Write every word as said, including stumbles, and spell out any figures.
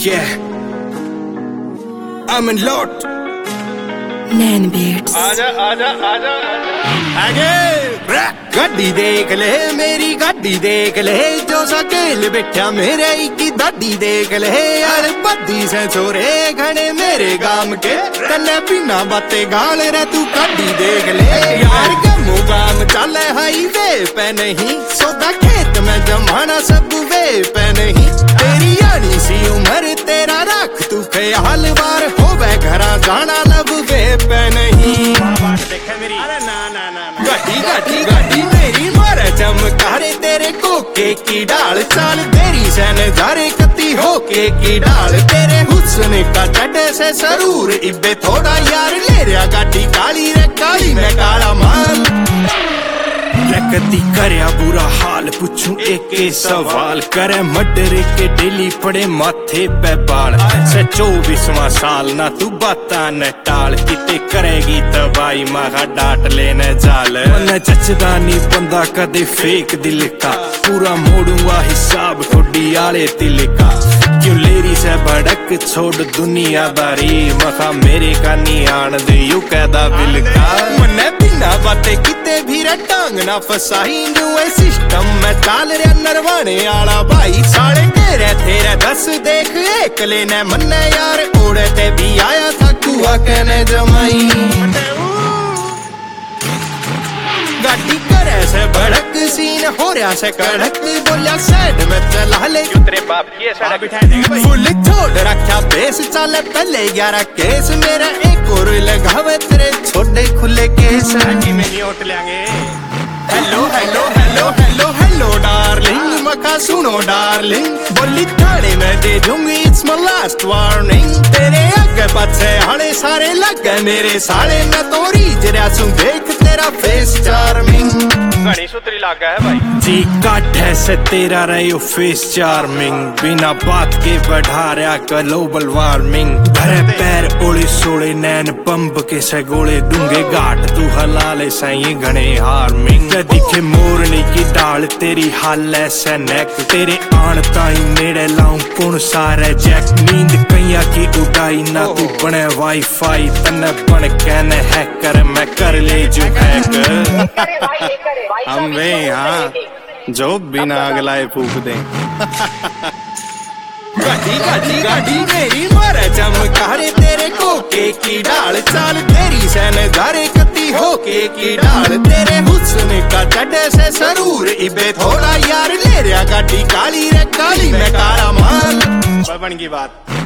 Yeah, I'm in lot. नैन beats. आजा आजा आजा आगे गड्डी देख ले मेरी गड्डी देख ले जो सकेल बैठा मेरे की दादी देख ले यार बद्दी से छोरे घने मेरे गाम के कन्ने पीना बातें गाल रे तू गड्डी देख ले यार गमू गाम चले हाईवे पे नहीं सोदा खेत में जमाना सब वे पे नहीं तेरी आनी सी उम्र तेरा रख तू ख्याल बार होवे घरा जाना लब वे पे नहीं देखे मेरी अरे ना ना ना गड्डी गड्डी गड्डी मेरी मारे चमकारे तेरे कोके की डाल चाल तेरी सैन जारे कत्ती होके की डाल तेरे हुस्न का चढ़े से सरूर इब्बे थोड़ा यार ले रहा गाड़ी काली रे काली में काला माल कती करया बुरा हाल पूछूं एक सवाल करे मर्डर के डेली पड़े माथे पे बाल से चौबीसवां साल ना तू बाता न टाल किते करेगी तबाही मागा डांट लेने जाल न चचदा नी बंदा कदे फेक दिल का पूरा मोड़ूंगा हिसाब थोड़ी आले तिल का क्यों लेरी से भड़क छोड़ दुनियादारी मखा मेरे का नी आन दे यू कहदा बिल का मने बिना बातें किते भी टांग ना फसाई न्यू सिस्टम में चाल रहा नरवाने आला भाई साढ़े तेरे तेरे दस देख एक लेने मन्ने यार ओढ़े ते भी आया था कुआ कहने जमाई गाड़ी करे से भड़क सीन हो रहा से कड़क बोलिया साइड में चला ले तेरे बाप की साइड बिठा देगा फुल छोड़ रखा बेस चले पहले ग्यारह केस मेरा एक और लगावे तेरे छोटे खुले केस आगे में नहीं उठ लेंगे hello hello hello hello hello darling मका सुनो डार्लिंग बोली थाने में दे दूंगी इट्स माय लास्ट वार्निंग तेरे आगे पीछे हड़े सारे लग गए मेरे साले मैं तो रीज रहा सुन देख तेरा फेस चार्मिंग घनी सूत्री लागा है भाई जी काट है से तेरा रहे फेस चार्मिंग बिना बात के बढ़ा रहा ग्लोबल वार्मिंग भरे पैर ओले सोले नैन पंप के से गोले डूंगे घाट तू हलाले सही घने हार्मिंग दिखे मोरनी की डाल तेरी हाल ऐसे नेक तेरे आन ताई नेड़े लाऊं कौन सारे जैक नींद कैया की उड़ाई ना तू बने वाईफाई तन्ने बन कहने हैकर मैं कर ले जो हैक हम वे यहाँ जो बिना अगलाए फूक दें गाड़ी गाड़ी गाड़ी मेरी मारे चमकारे तेरे कोके की डाल चाल तेरी सैन जारे कत्ती होके की डाल तेरे हुस्न का चढ़े से सरूर इबे थोड़ा यार ले रहा गाड़ी काली रे काली में काला माल बन की बात।